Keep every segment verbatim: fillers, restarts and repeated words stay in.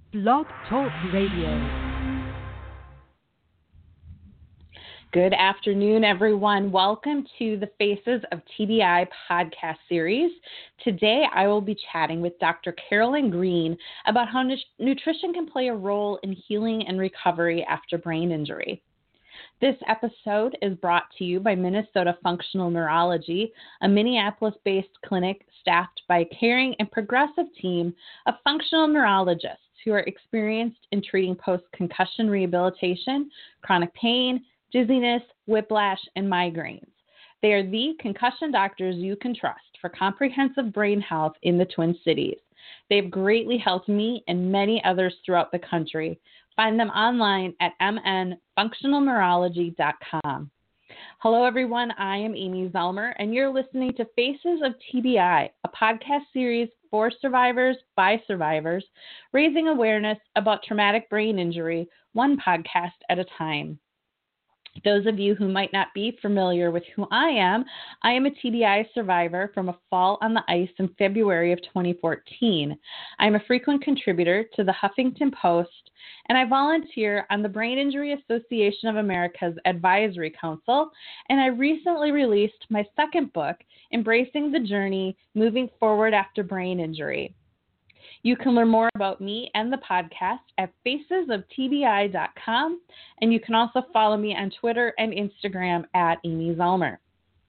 Blog Talk Radio. Good afternoon, everyone. Welcome to the Faces of T B I podcast series. Today, I will be chatting with Doctor Carolyn Green about how nu- nutrition can play a role in healing and recovery after brain injury. This episode is brought to you by Minnesota Functional Neurology, a Minneapolis-based clinic staffed by a caring and progressive team of functional neurologists who are experienced in treating post-concussion rehabilitation, chronic pain, dizziness, whiplash, and migraines. They are the concussion doctors you can trust for comprehensive brain health in the Twin Cities. They've greatly helped me and many others throughout the country. Find them online at m n functional neurology dot com. Hello, everyone. I am Amy Zellmer, and you're listening to Faces of T B I, a podcast series for survivors by survivors, raising awareness about traumatic brain injury, one podcast at a time. Those of you who might not be familiar with who I am, I am a T B I survivor from a fall on the ice in February of twenty fourteen. I'm a frequent contributor to the Huffington Post, and I volunteer on the Brain Injury Association of America's Advisory Council, and I recently released my second book, Embracing the Journey, Moving Forward After Brain Injury. You can learn more about me and the podcast at faces of T B I dot com, and you can also follow me on Twitter and Instagram at Amy Zellmer.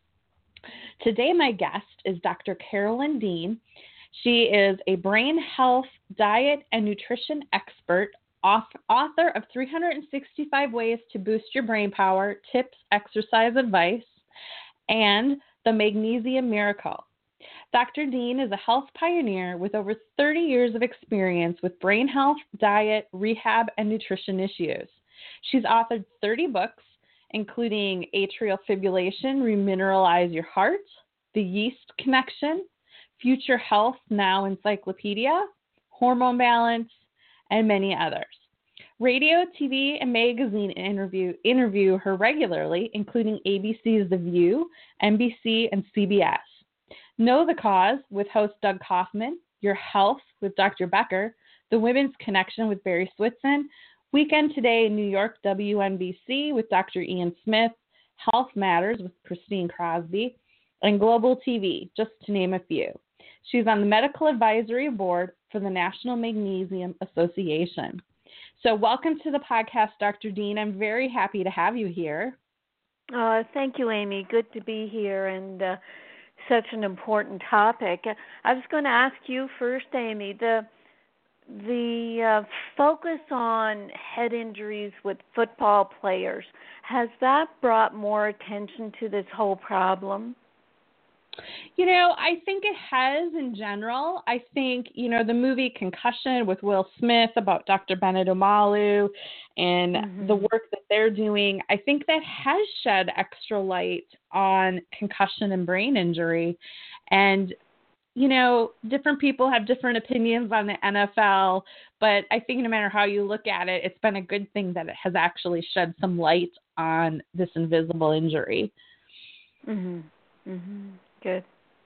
Today, my guest is Doctor Carolyn Dean. She is a brain health, diet, and nutrition expert, author of three hundred sixty-five Ways to Boost Your Brain Power, Tips, Exercise Advice, and The Magnesium Miracle. Doctor Dean is a health pioneer with over thirty years of experience with brain health, diet, rehab, and nutrition issues. She's authored thirty books, including Atrial Fibrillation, Remineralize Your Heart, The Yeast Connection, Future Health Now Encyclopedia, Hormone Balance, and many others. Radio, T V, and magazine interview interview her regularly, including A B C's The View, N B C, and C B S. Know the Cause with host Doug Kaufman, Your Health with Doctor Becker, The Women's Connection with Barry Switson, Weekend Today in New York W N B C with Doctor Ian Smith, Health Matters with Christine Crosby, and Global T V, just to name a few. She's on the Medical Advisory Board for the National Magnesium Association. So welcome to the podcast, Doctor Dean. I'm very happy to have you here. Uh, thank you, Amy. Good to be here, and uh, such an important topic. I was going to ask you first, Amy, the the uh, focus on head injuries with football players, has that brought more attention to this whole problem? You know, I think it has in general. I think, you know, the movie Concussion with Will Smith about Doctor Bennet Omalu and mm-hmm. the work that they're doing, I think that has shed extra light on concussion and brain injury. And, you know, different people have different opinions on the N F L, but I think no matter how you look at it, it's been a good thing that it has actually shed some light on this invisible injury. Mhm. Mhm. Good.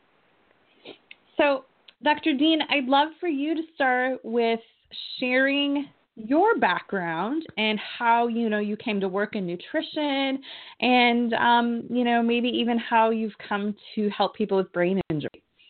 So, Doctor Dean, I'd love for you to start with sharing your background and how, you know, you came to work in nutrition and, um, you know, maybe even how you've come to help people with brain injury.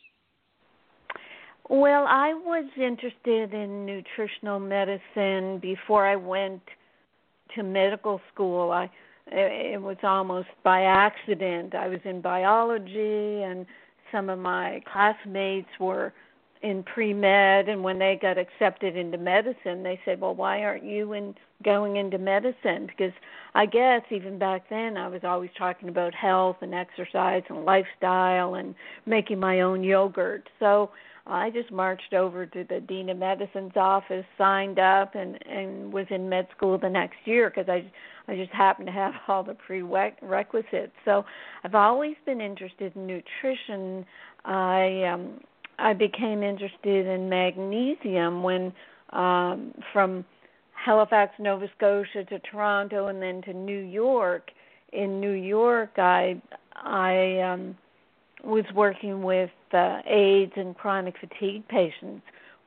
Well, I was interested in nutritional medicine before I went to medical school. I It was almost by accident. I was in biology, and some of my classmates were in pre-med, and when they got accepted into medicine, they said, well, why aren't you in going into medicine? Because I guess even back then I was always talking about health and exercise and lifestyle and making my own yogurt. So I just marched over to the Dean of Medicine's office, signed up, and, and was in med school the next year because I, I just happened to have all the prerequisites. So I've always been interested in nutrition. I um, I became interested in magnesium when um, from Halifax, Nova Scotia to Toronto and then to New York. In New York, I I um, was working with uh, AIDS and chronic fatigue patients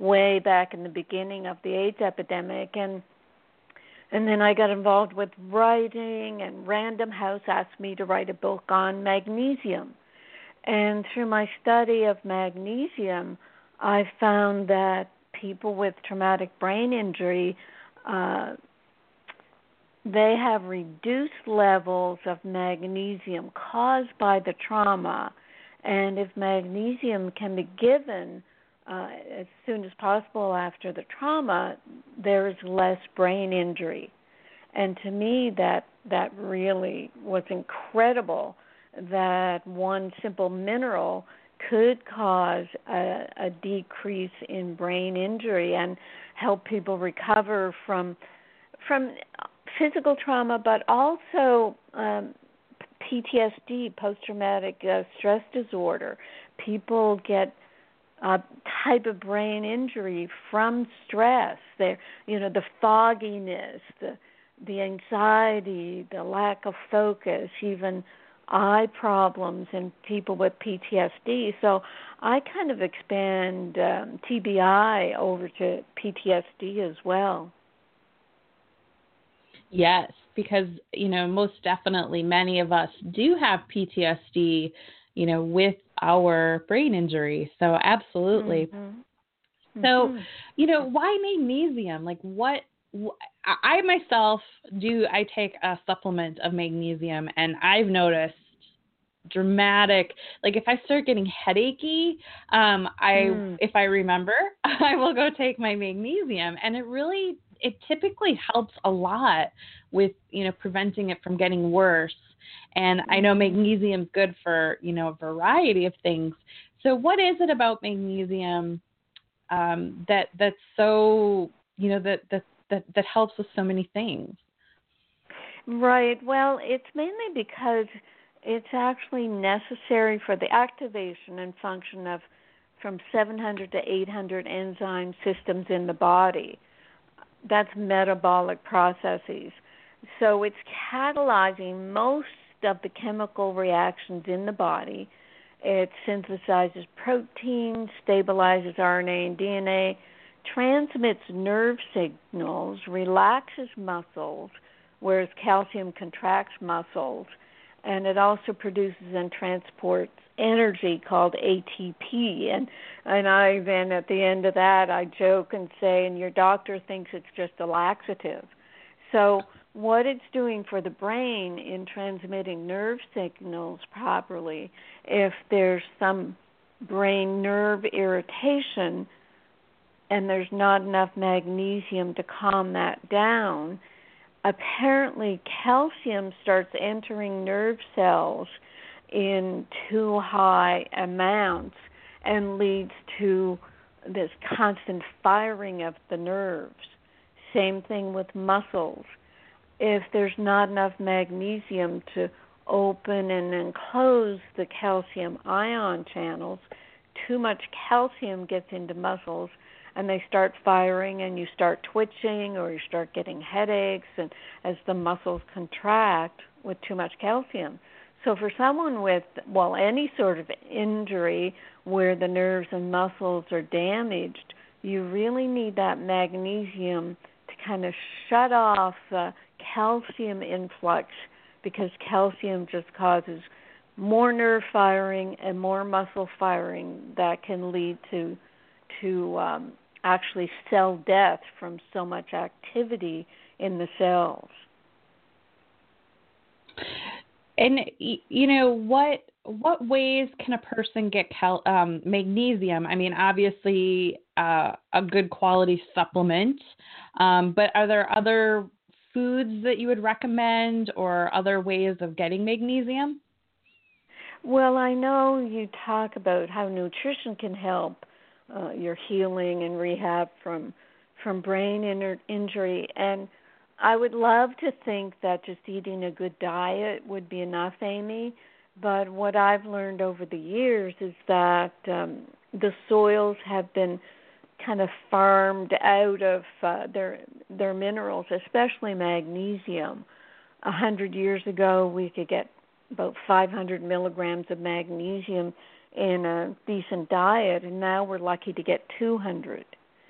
way back in the beginning of the AIDS epidemic, and and then I got involved with writing, and Random House asked me to write a book on magnesium. And through my study of magnesium, I found that people with traumatic brain injury, uh, they have reduced levels of magnesium caused by the trauma. And if magnesium can be given uh, as soon as possible after the trauma, there is less brain injury. And to me, that that really was incredible, that one simple mineral could cause a, a decrease in brain injury and help people recover from from physical trauma, but also um, P T S D, post-traumatic uh, stress disorder. People get a type of brain injury from stress. They're, you know, the fogginess, the the anxiety, the lack of focus, even eye problems in people with P T S D. So I kind of expand um, T B I over to P T S D as well. Yes, because, you know, most definitely many of us do have P T S D, you know, with our brain injury. So absolutely. Mm-hmm. So, Mm-hmm. you know, why magnesium? Like what, wh- I myself do, I take a supplement of magnesium, and I've noticed dramatic, like if I start getting headachy, um, I, Mm. if I remember, I will go take my magnesium, and it really, it typically helps a lot with, you know, preventing it from getting worse. And I know magnesium is good for, you know, a variety of things. So what is it about magnesium um, that that's so, you know, that, that, that, that helps with so many things? Right. Well, it's mainly because it's actually necessary for the activation and function of from seven hundred to eight hundred enzyme systems in the body. That's metabolic processes. So it's catalyzing most of the chemical reactions in the body. It synthesizes proteins, stabilizes R N A and D N A, transmits nerve signals, relaxes muscles, whereas calcium contracts muscles, and it also produces and transports energy called A T P. And and I then at the end of that I joke and say, and your doctor thinks it's just a laxative. So what it's doing for the brain in transmitting nerve signals properly, if there's some brain nerve irritation and there's not enough magnesium to calm that down, apparently calcium starts entering nerve cells in too high amounts and leads to this constant firing of the nerves. Same thing with muscles. If there's not enough magnesium to open and enclose the calcium ion channels, too much calcium gets into muscles and they start firing, and you start twitching or you start getting headaches, and as the muscles contract with too much calcium. So for someone with, well, any sort of injury where the nerves and muscles are damaged, you really need that magnesium to kind of shut off the calcium influx, because calcium just causes more nerve firing and more muscle firing that can lead to to um, actually cell death from so much activity in the cells. And you know, what what ways can a person get cal- um, magnesium? I mean, obviously uh, a good quality supplement, um, but are there other foods that you would recommend or other ways of getting magnesium? Well, I know you talk about how nutrition can help uh, your healing and rehab from from brain in- injury, and I would love to think that just eating a good diet would be enough, Amy. But what I've learned over the years is that um, the soils have been kind of farmed out of uh, their their minerals, especially magnesium. A hundred years ago, we could get about five hundred milligrams of magnesium in a decent diet, and now we're lucky to get two hundred.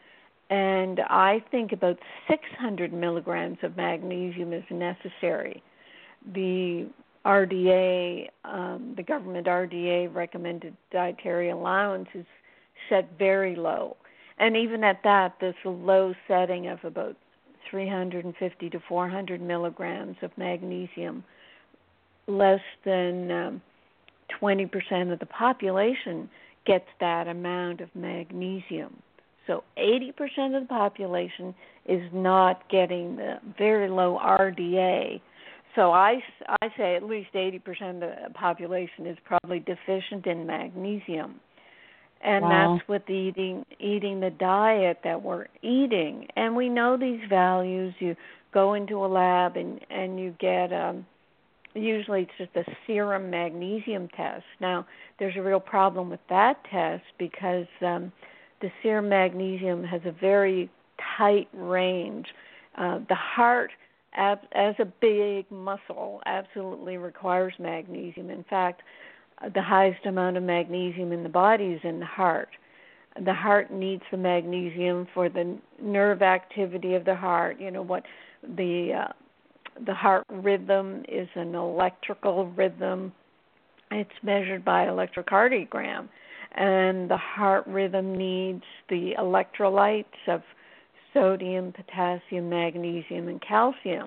And I think about six hundred milligrams of magnesium is necessary. The R D A, um, the government R D A recommended dietary allowance is set very low. And even at that, there's a low setting of about three hundred fifty to four hundred milligrams of magnesium. Less than um, twenty percent of the population gets that amount of magnesium. So eighty percent of the population is not getting the very low R D A. So I, I say at least eighty percent of the population is probably deficient in magnesium. And Wow. that's with eating eating the diet that we're eating. And we know these values. You go into a lab and, and you get, um, usually it's just a serum magnesium test. Now, there's a real problem with that test because um, the serum magnesium has a very tight range. Uh, the heart, as a big muscle, absolutely requires magnesium. In fact, the highest amount of magnesium in the body is in the heart. The heart needs the magnesium for the nerve activity of the heart. You know what the uh, the heart rhythm is an electrical rhythm. It's measured by electrocardiogram, and the heart rhythm needs the electrolytes of sodium, potassium, magnesium, and calcium.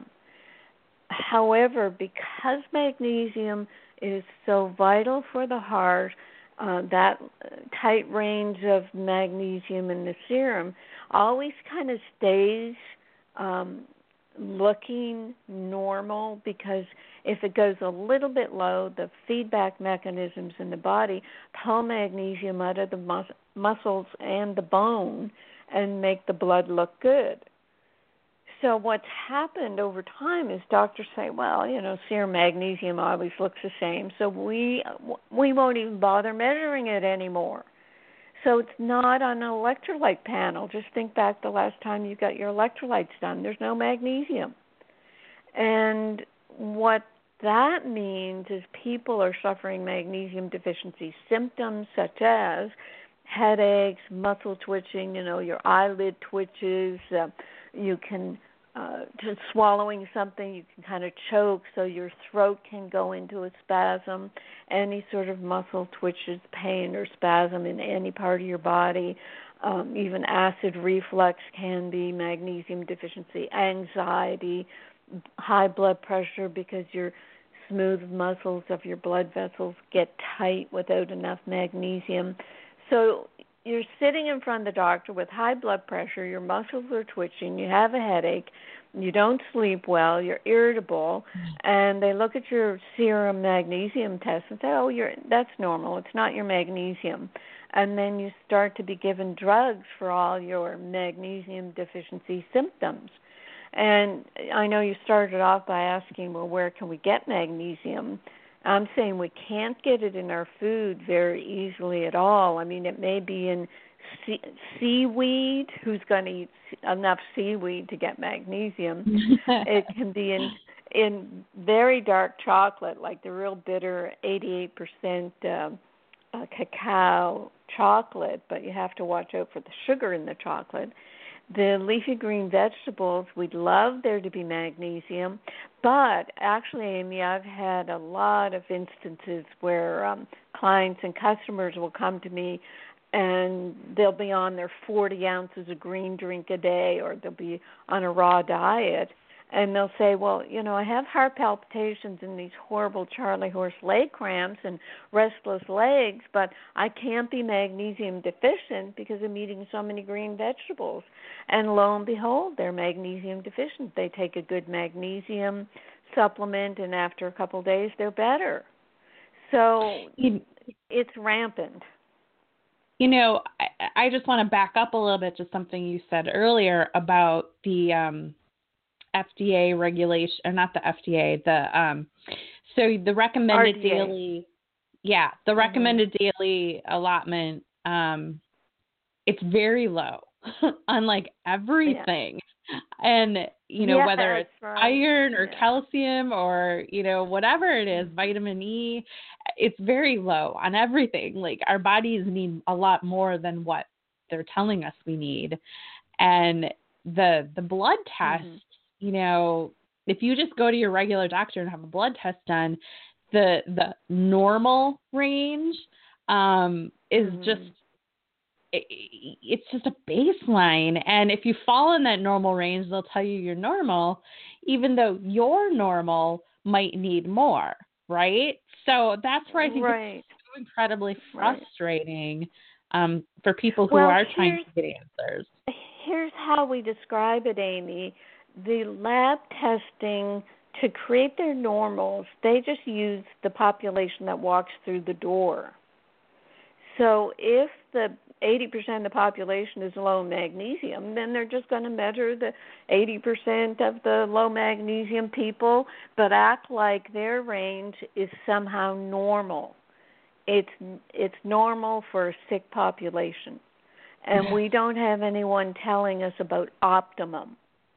However, because magnesium is so vital for the heart, uh, that tight range of magnesium in the serum always kind of stays um, looking normal, because if it goes a little bit low, the feedback mechanisms in the body pull magnesium out of the mus- muscles and the bone and make the blood look good. So what's happened over time is doctors say, well, you know, serum magnesium always looks the same, so we we won't even bother measuring it anymore. So it's not on an electrolyte panel. Just think back the last time you got your electrolytes done. There's no magnesium. And what that means is people are suffering magnesium deficiency symptoms such as headaches, muscle twitching, you know, your eyelid twitches, uh, you can, uh, just swallowing something, you can kind of choke, so your throat can go into a spasm, any sort of muscle twitches, pain or spasm in any part of your body, um, even acid reflux can be magnesium deficiency, anxiety, high blood pressure because your smooth muscles of your blood vessels get tight without enough magnesium. So you're sitting in front of the doctor with high blood pressure, your muscles are twitching, you have a headache, you don't sleep well, you're irritable, and they look at your serum magnesium test and say, oh, you're that's normal, it's not your magnesium. And then you start to be given drugs for all your magnesium deficiency symptoms. And I know you started off by asking, well, where can we get magnesium? I'm saying we can't get it in our food very easily at all. I mean, it may be in sea- seaweed. Who's going to eat enough seaweed to get magnesium? It can be in in very dark chocolate, like the real bitter eighty-eight percent uh, uh, cacao chocolate, but you have to watch out for the sugar in the chocolate. The leafy green vegetables, we'd love there to be magnesium, but actually, Amy, I've had a lot of instances where um, clients and customers will come to me and they'll be on their forty ounces of green drink a day, or they'll be on a raw diet, and they'll say, well, you know, I have heart palpitations and these horrible Charlie horse leg cramps and restless legs, but I can't be magnesium deficient because I'm eating so many green vegetables. And lo and behold, they're magnesium deficient. They take a good magnesium supplement, and after a couple of days, they're better. So You, it's rampant. you know, I, I just want to back up a little bit to something you said earlier about the um, F D A regulation, or not the F D A, the um, so the recommended R D A. daily, yeah, the Mm-hmm. recommended daily allotment, um, it's very low, unlike everything, yeah. And you know, yeah, whether it's right. iron or yeah. calcium or you know whatever it is, vitamin E, it's very low on everything. Like our bodies need a lot more than what they're telling us we need. And the the blood test, Mm-hmm. you know, if you just go to your regular doctor and have a blood test done, the the normal range um, is Mm-hmm. just it, it's just a baseline. And if you fall in that normal range, they'll tell you you're normal, even though your normal might need more, right? So that's where I think Right. it's so incredibly Right. frustrating um, for people who Well, are trying here's to get answers. here's how we describe it, Amy. The lab testing to create their normals, they just use the population that walks through the door. So if the eighty percent of the population is low magnesium, then they're just going to measure the eighty percent of the low magnesium people, but act like their range is somehow normal. It's it's normal for a sick population. And we don't have anyone telling us about optimum.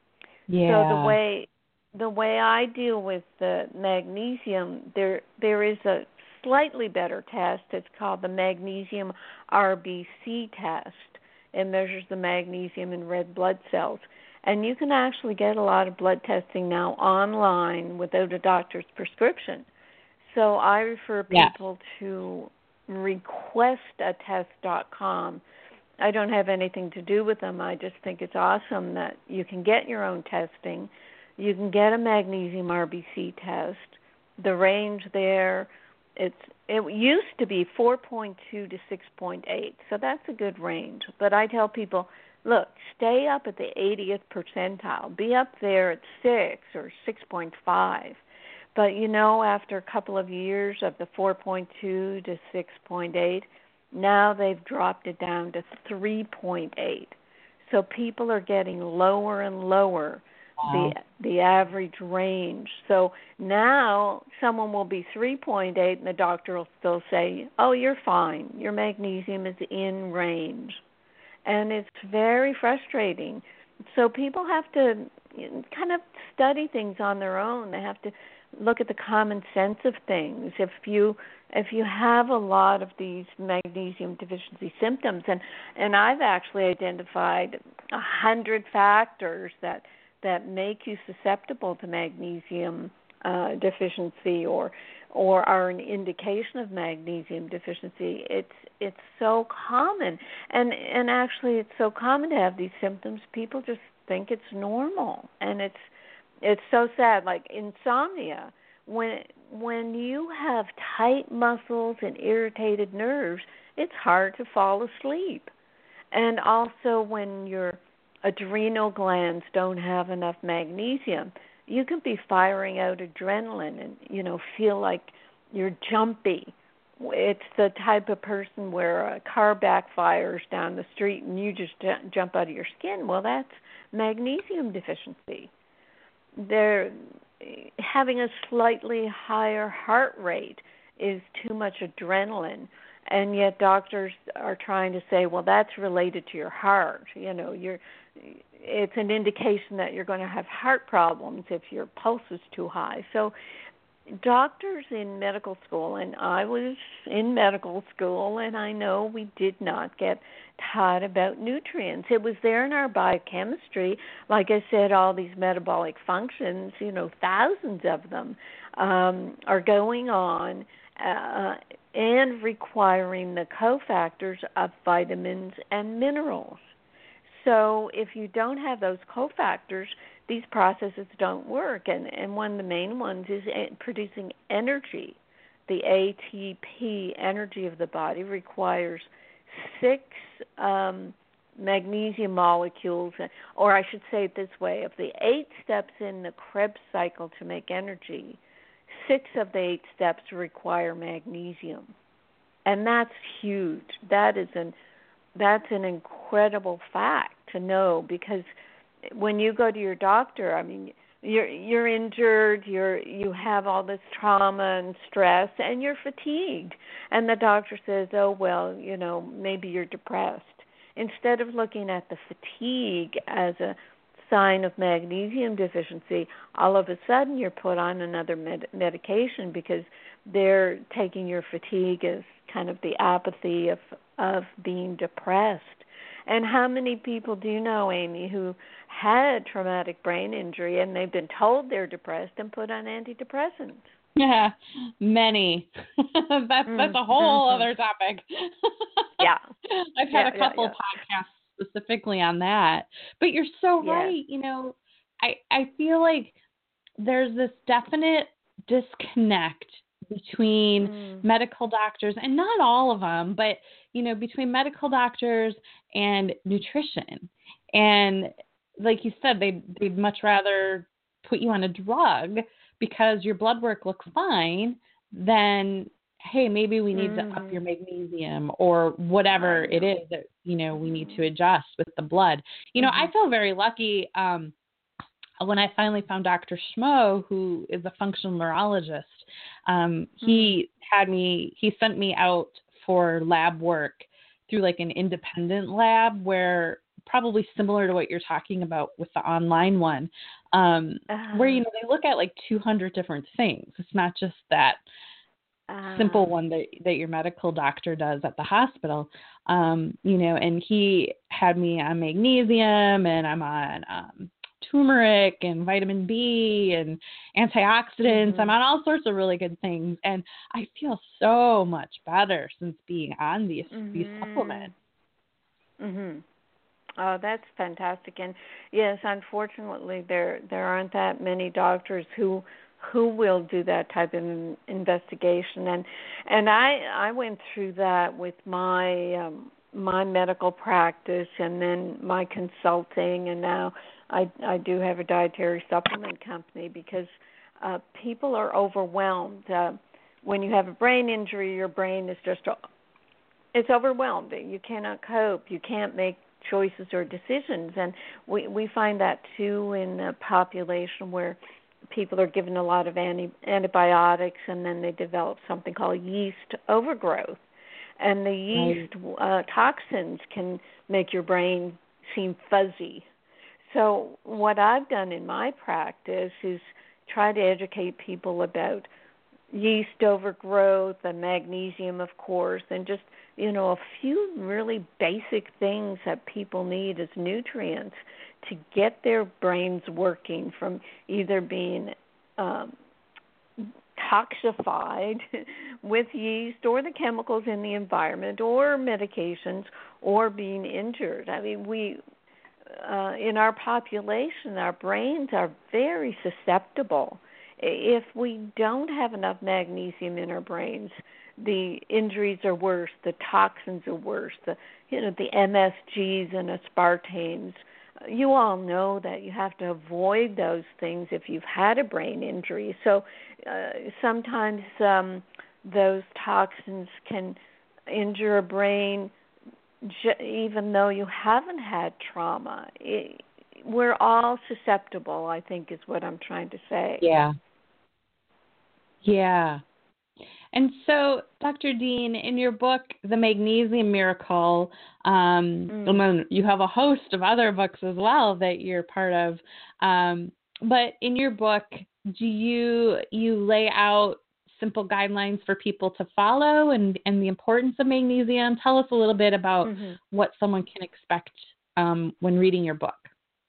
Yeah. So the way the way I deal with the magnesium, there there is a slightly better test. It's called the magnesium R B C test. It measures the magnesium in red blood cells. And you can actually get a lot of blood testing now online without a doctor's prescription. So I refer people yes. to request a test dot com. I don't have anything to do with them. I just think it's awesome that you can get your own testing. You can get a magnesium R B C test. The range there, it's it used to be four point two to six point eight, so that's a good range. But I tell people, look, stay up at the eightieth percentile. Be up there at six or six point five. But, you know, after a couple of years of the four point two to six point eight, now they've dropped it down to three point eight. So people are getting lower and lower, Wow. the the average range. So now someone will be three point eight and the doctor will still say, oh, you're fine. Your magnesium is in range. And it's very frustrating. So people have to kind of study things on their own. They have to look at the common sense of things. If you if you have a lot of these magnesium deficiency symptoms, and, and I've actually identified a hundred factors that that make you susceptible to magnesium uh, deficiency or or are an indication of magnesium deficiency. It's it's so common, and and actually it's so common to have these symptoms. People just think it's normal, and it's it's so sad. Like insomnia, when when you have tight muscles and irritated nerves, it's hard to fall asleep. And also when your adrenal glands don't have enough magnesium, you can be firing out adrenaline and, you know, feel like you're jumpy. It's the type of person where a car backfires down the street and you just jump out of your skin. Well, that's magnesium deficiency. They're having a slightly higher heart rate is too much adrenaline, and yet doctors are trying to say, well, that's related to your heart. You know, you're it's an indication that you're going to have heart problems if your pulse is too high. So doctors in medical school, and I was in medical school, and I know we did not get taught about nutrients. It was there in our biochemistry. Like I said, all these metabolic functions, you know, thousands of them um, are going on uh, and requiring the cofactors of vitamins and minerals. So if you don't have those cofactors, these processes don't work. And, and one of the main ones is producing energy. The A T P, energy of the body, requires six um, magnesium molecules, or I should say it this way, of the eight steps in the Krebs cycle to make energy, six of the eight steps require magnesium. And that's huge. That is an That's an incredible fact to know, because when you go to your doctor, I mean, you're you're injured, you're you have all this trauma and stress, and you're fatigued, and the doctor says, "Oh well, you know, maybe you're depressed." Instead of looking at the fatigue as a sign of magnesium deficiency, all of a sudden you're put on another med- medication because they're taking your fatigue as kind of the apathy of of being depressed. And how many people do you know, Amy, who had traumatic brain injury and they've been told they're depressed and put on antidepressants? Yeah, many. that's Mm. that's a whole Mm-hmm. other topic. Yeah. I've had Yeah, a couple yeah, yeah. podcasts specifically on that. But you're so Yes. right. You know, I I feel like there's this definite disconnect between Mm. medical doctors, and not all of them, but you know, between medical doctors and nutrition. And like you said, they they'd much rather put you on a drug because your blood work looks fine than, hey, maybe we need to up Mm-hmm. your magnesium or whatever it is that, you know, we need to adjust with the blood. You know, Mm-hmm. I feel very lucky um, when I finally found Doctor Schmo, who is a functional neurologist. Um, he mm. had me, he sent me out for lab work through like an independent lab where probably similar to what you're talking about with the online one, um, uh, where, you know, they look at like two hundred different things. It's not just that uh, simple one that, that your medical doctor does at the hospital, um, you know, and he had me on magnesium and I'm on um, turmeric and vitamin B and antioxidants. Mm-hmm. I'm on all sorts of really good things. And I feel so much better since being on these, mm-hmm. these supplements. Mm-hmm. Oh, that's fantastic. And yes, unfortunately, there there aren't that many doctors who who will do that type of investigation. And and I I went through that with my um, my medical practice and then my consulting, and now I I do have a dietary supplement company because uh, people are overwhelmed. Uh, when you have a brain injury, your brain is just it's overwhelmed. You cannot cope. You can't make choices or decisions, and we we find that too in a population where people are given a lot of anti, antibiotics and then they develop something called yeast overgrowth, and the yeast uh, toxins can make your brain seem fuzzy. So what I've done in my practice is try to educate people about yeast overgrowth and magnesium, of course, and just, you know, a few really basic things that people need as nutrients to get their brains working from either being um, toxified with yeast or the chemicals in the environment or medications or being injured. I mean, we, uh, in our population, our brains are very susceptible. If we don't have enough magnesium in our brains, the injuries are worse, the toxins are worse, the you know the M S Gs and aspartames. You all know that you have to avoid those things if you've had a brain injury. So uh, sometimes um, those toxins can injure a brain j- even though you haven't had trauma. It, we're all susceptible, I think, is what I'm trying to say. Yeah. Yeah. And so, Doctor Dean, in your book, The Magnesium Miracle, um, mm. and then you have a host of other books as well that you're part of. Um, but in your book, do you you lay out simple guidelines for people to follow and, and the importance of magnesium? Tell us a little bit about mm-hmm. what someone can expect um, when reading your book.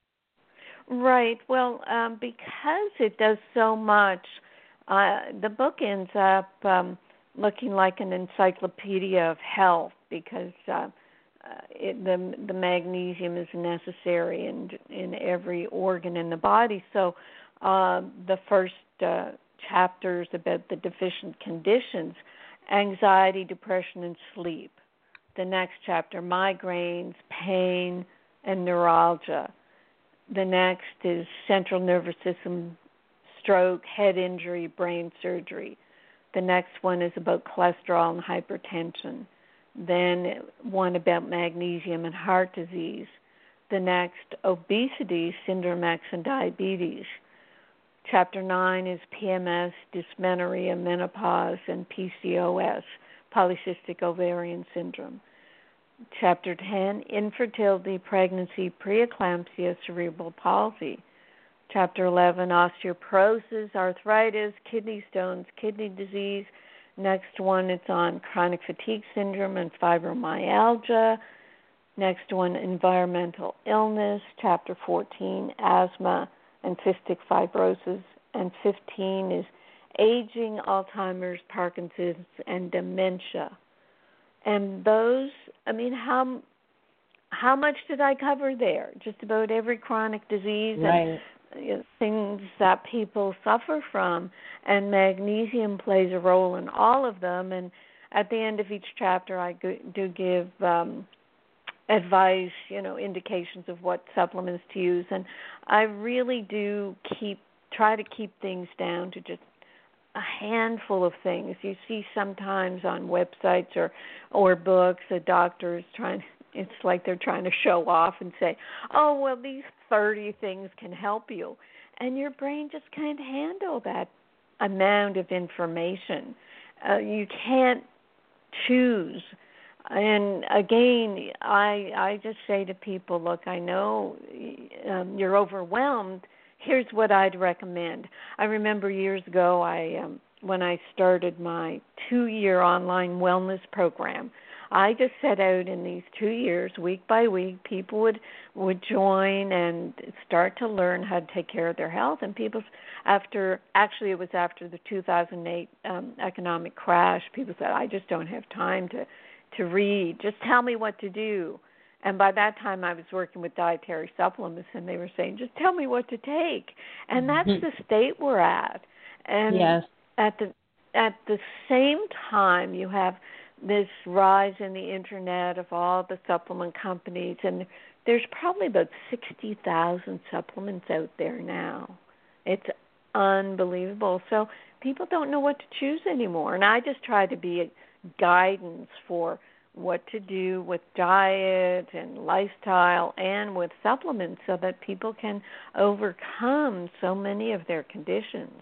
Right. Well, um, because it does so much, Uh, the book ends up um, looking like an encyclopedia of health because uh, uh, it, the the magnesium is necessary in in every organ in the body. So uh, the first uh, chapters about the deficient conditions, anxiety, depression, and sleep. The next chapter, migraines, pain, and neuralgia. The next is central nervous system, stroke, head injury, brain surgery. The next one is about cholesterol and hypertension. Then one about magnesium and heart disease. The next, obesity, syndrome X, and diabetes. Chapter nine is P M S, dysmenorrhea, menopause, and P C O S, polycystic ovarian syndrome. Chapter ten, infertility, pregnancy, preeclampsia, cerebral palsy. Chapter eleven, osteoporosis, arthritis, kidney stones, kidney disease. Next one, it's on chronic fatigue syndrome and fibromyalgia. Next one, environmental illness. Chapter fourteen, asthma and cystic fibrosis. And fifteen is aging, Alzheimer's, Parkinson's, and dementia. And those, I mean, how how much did I cover there? Just about every chronic disease Right. and you know, things that people suffer from. And magnesium plays a role in all of them. And at the end of each chapter, I do give um, advice, you know, indications of what supplements to use. And I really do keep try to keep things down to just a handful of things. You see sometimes on websites or or books, a doctor is trying, it's like they're trying to show off and say, oh, well, these thirty things can help you. And your brain just can't handle that amount of information. Uh, you can't choose. And again, I I just say to people, look, I know um, you're overwhelmed. Here's what I'd recommend. I remember years ago, I um, when I started my two-year online wellness program, I just set out in these two years, week by week, people would would join and start to learn how to take care of their health. And people, after actually it was after the two thousand eight um, economic crash, people said, I just don't have time to to read. Just tell me what to do. And by that time, I was working with dietary supplements, and they were saying, just tell me what to take. And that's Mm-hmm. the state we're at. And Yes. at the at the same time, you have this rise in the Internet of all the supplement companies, and there's probably about sixty thousand supplements out there now. It's unbelievable. So people don't know what to choose anymore. And I just try to be a guidance for what to do with diet and lifestyle and with supplements so that people can overcome so many of their conditions.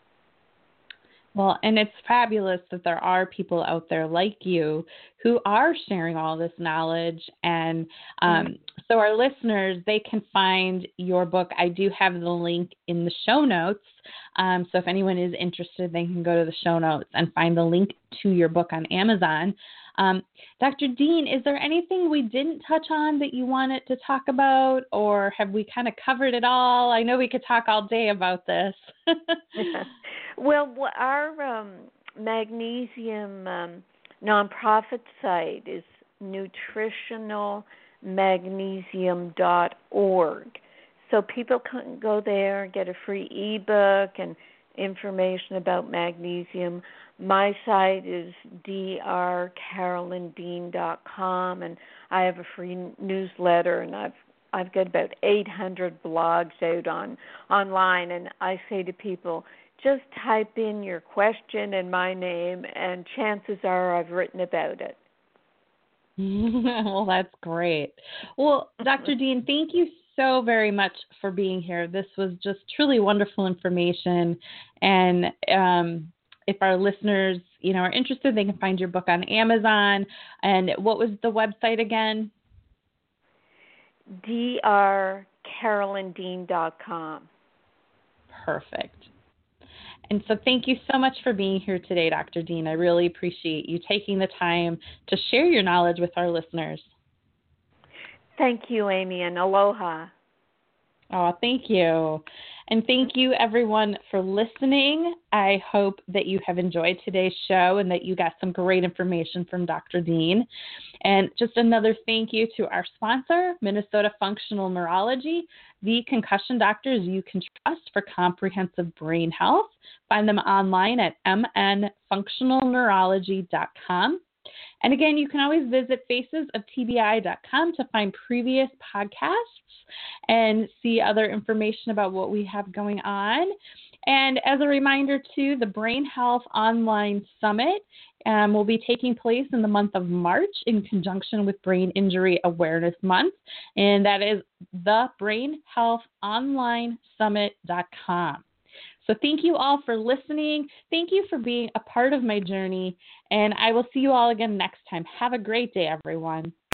Well, and it's fabulous that there are people out there like you who are sharing all this knowledge. And um, Mm-hmm. so our listeners, they can find your book. I do have the link in the show notes. Um, so if anyone is interested, they can go to the show notes and find the link to your book on Amazon. Um, Doctor Dean, is there anything we didn't touch on that you wanted to talk about, or have we kind of covered it all? I know we could talk all day about this. Well, our um, magnesium um, nonprofit site is nutritional magnesium dot org. So people can go there and get a free ebook and information about magnesium. My site is d r carolyn dean dot com, and I have a free newsletter, and I've I've got about eight hundred blogs out on online, and I say to people, just type in your question and my name, and chances are I've written about it. Well, that's great. Well, Doctor Dean, thank you so very much for being here. This was just truly wonderful information. And um, if our listeners, you know, are interested, they can find your book on Amazon. And what was the website again? d r carolyn dean dot com. Perfect. And so thank you so much for being here today, Doctor Dean. I really appreciate you taking the time to share your knowledge with our listeners. Thank you, Amy, and aloha. Oh, thank you. And thank you, everyone, for listening. I hope that you have enjoyed today's show and that you got some great information from Doctor Dean. And just another thank you to our sponsor, Minnesota Functional Neurology, the concussion doctors you can trust for comprehensive brain health. Find them online at m n functional neurology dot com. And again, you can always visit faces of T B I dot com to find previous podcasts and see other information about what we have going on. And as a reminder, too, the Brain Health Online Summit um, will be taking place in the month of March in conjunction with Brain Injury Awareness Month, and that is the brain health online summit dot com. So thank you all for listening. Thank you for being a part of my journey, and I will see you all again next time. Have a great day, everyone.